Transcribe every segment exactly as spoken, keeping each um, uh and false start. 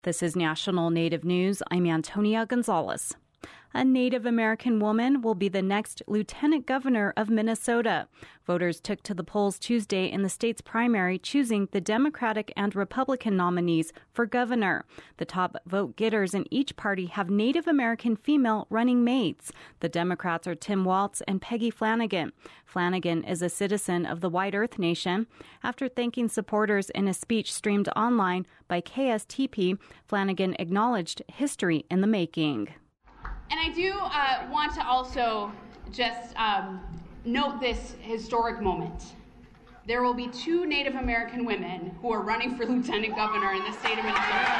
This is National Native News. I'm Antonia Gonzalez. A Native American woman will be the next lieutenant governor of Minnesota. Voters took to the polls Tuesday in the state's primary, choosing the Democratic and Republican nominees for governor. The top vote getters in each party have Native American female running mates. The Democrats are Tim Walz and Peggy Flanagan. Flanagan is a citizen of the White Earth Nation. After thanking supporters in a speech streamed online by K S T P, Flanagan acknowledged history in the making. And I do uh, want to also just um, note this historic moment. There will be two Native American women who are running for lieutenant governor in the state of Minnesota.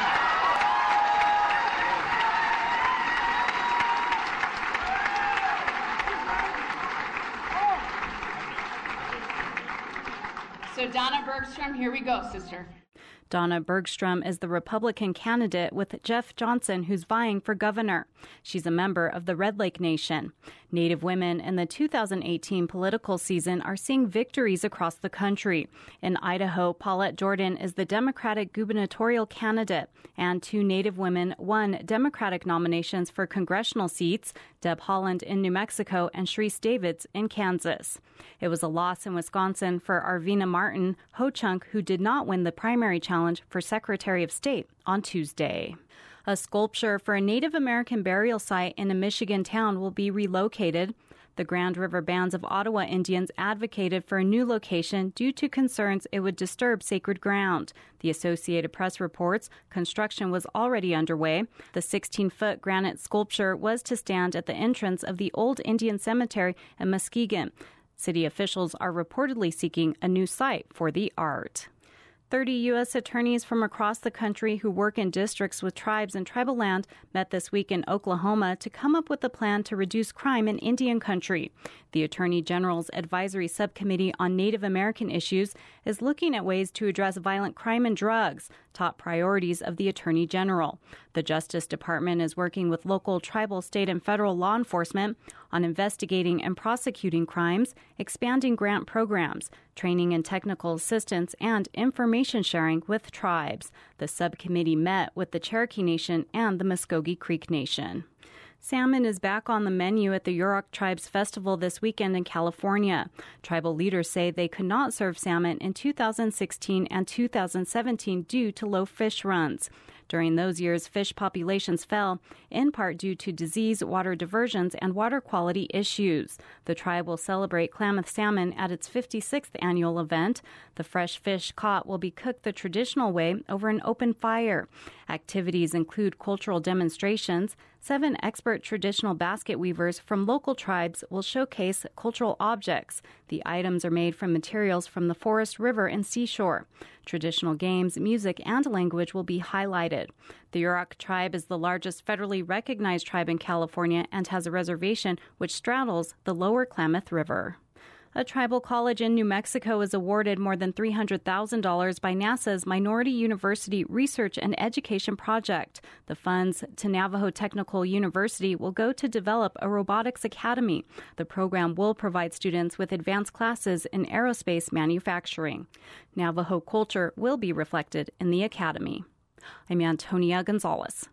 So Donna Bergstrom, here we go, sister. Donna Bergstrom is the Republican candidate with Jeff Johnson, who's vying for governor. She's a member of the Red Lake Nation. Native women in the two thousand eighteen political season are seeing victories across the country. In Idaho, Paulette Jordan is the Democratic gubernatorial candidate, and two Native women won Democratic nominations for congressional seats, Deb Haaland in New Mexico and Sharice Davids in Kansas. It was a loss in Wisconsin for Arvina Martin Ho-Chunk, who did not win the primary challenge for Secretary of State on Tuesday. A sculpture for a Native American burial site in a Michigan town will be relocated. The Grand River Bands of Ottawa Indians advocated for a new location due to concerns it would disturb sacred ground. The Associated Press reports construction was already underway. The sixteen-foot granite sculpture was to stand at the entrance of the old Indian cemetery in Muskegon. City officials are reportedly seeking a new site for the art. thirty U S attorneys from across the country who work in districts with tribes and tribal land met this week in Oklahoma to come up with a plan to reduce crime in Indian country. The Attorney General's Advisory Subcommittee on Native American Issues is looking at ways to address violent crime and drugs, top priorities of the Attorney General. The Justice Department is working with local, tribal, state, and federal law enforcement on investigating and prosecuting crimes, expanding grant programs, training and technical assistance, and information sharing with tribes. The subcommittee met with the Cherokee Nation and the Muskogee Creek Nation. Salmon is back on the menu at the Yurok Tribes Festival this weekend in California. Tribal leaders say they could not serve salmon in two thousand sixteen and two thousand seventeen due to low fish runs. During those years, fish populations fell, in part due to disease, water diversions, and water quality issues. The tribe will celebrate Klamath salmon at its fifty-sixth annual event. The fresh fish caught will be cooked the traditional way over an open fire. Activities include cultural demonstrations. Seven expert traditional basket weavers from local tribes will showcase cultural objects. The items are made from materials from the forest, river, and seashore. Traditional games, music, and language will be highlighted. The Yurok tribe is the largest federally recognized tribe in California and has a reservation which straddles the lower Klamath River. A tribal college in New Mexico is awarded more than three hundred thousand dollars by NASA's Minority University Research and Education Project. The funds to Navajo Technical University will go to develop a robotics academy. The program will provide students with advanced classes in aerospace manufacturing. Navajo culture will be reflected in the academy. I'm Antonia Gonzalez.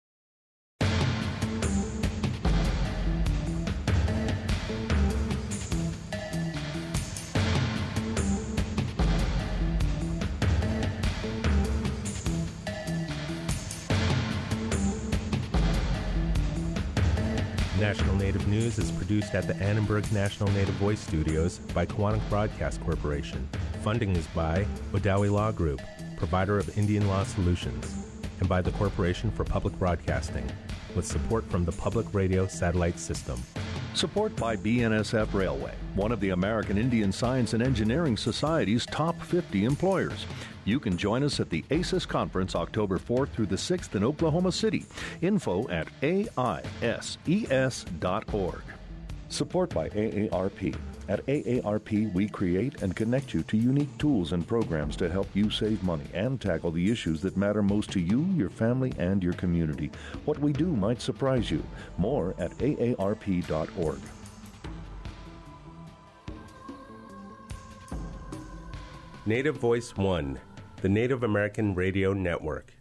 National Native News is produced at the Annenberg National Native Voice Studios by Kawanak Broadcast Corporation. Funding is by Odawi Law Group, provider of Indian law solutions, and by the Corporation for Public Broadcasting, with support from the Public Radio Satellite System. Support by B N S F Railway, one of the American Indian Science and Engineering Society's top fifty employers. You can join us at the A C E S Conference October fourth through the sixth in Oklahoma City. Info at A I S E S dot org. Support by A A R P. At A A R P, we create and connect you to unique tools and programs to help you save money and tackle the issues that matter most to you, your family, and your community. What we do might surprise you. More at A A R P dot org. Native Voice One, the Native American Radio Network.